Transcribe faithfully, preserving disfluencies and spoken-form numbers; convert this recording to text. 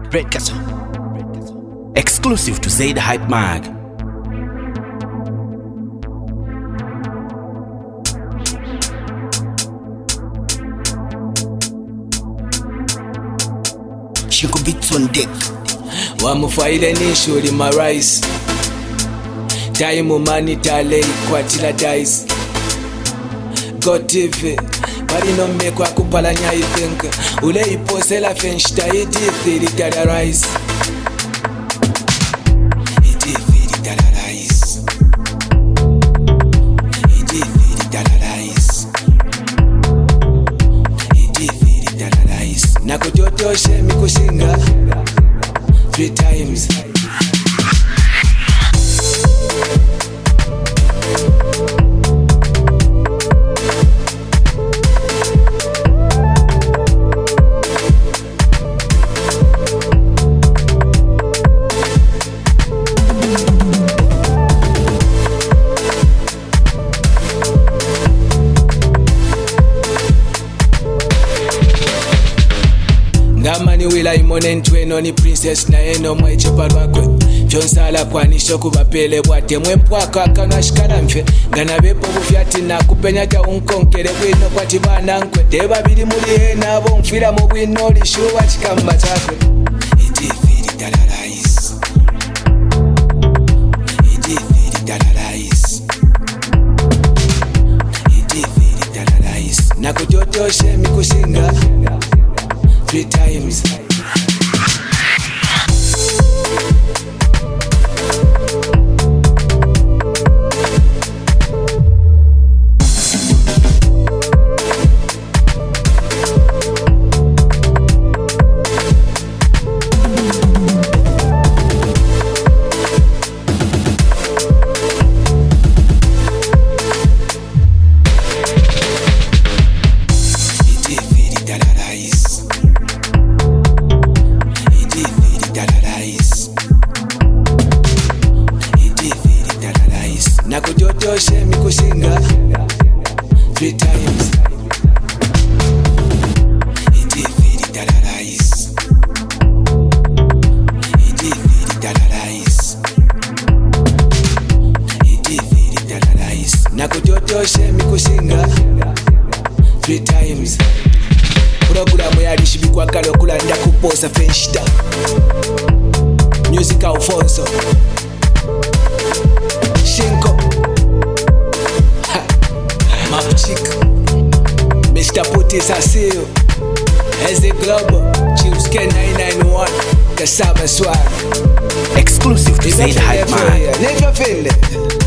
Red Castle. Exclusive to Zaid Hype Mag. Chico beats on deck. Wamufaile nishuri marais. Time money tale kwatila dice. Go T V bari no mekwa kupalanya ipenka. Ule iposela fenshita idithi litara rice. Idithi litara rice. Idithi litara rice. Idithi litara rice. Nakutotoshe mikushinga three times. Ngamani wila imone ntweno ni princess na eno mwechepa lwakwe Chonsala kwanisho kubapele bwate mwempwaka akanashikala mfe Ngana bepo bufyati na kupenya cha unkonkere bwino kwa tibana nkwe Deba bili muli hena bo mfila mubwino lishuwa chikamba chakwe Idithi litala rais Idithi litala rais Idithi litala rais Na kutotoshe mikushinga three times. Nakutotoshe mikushinga three times. Idithi litala rais. Idithi litala rais. Idithi litala rais. Nakutotoshe mikushinga three times. Programu yalishibikwa kalo kulanda kuposa fenshita. Music Alfonso Shinko Mapchik Mister Putis Asio Eze Global Chiuske nine nine one Kasaba Swag Exclusive to Zaid Hype Mag. Never feel it.